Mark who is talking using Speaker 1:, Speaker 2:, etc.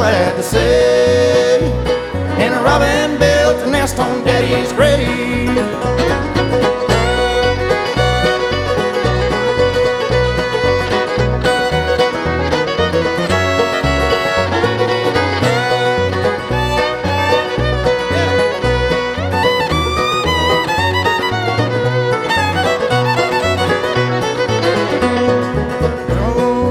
Speaker 1: glad to say. And a robin built a nest on Daddy's grave.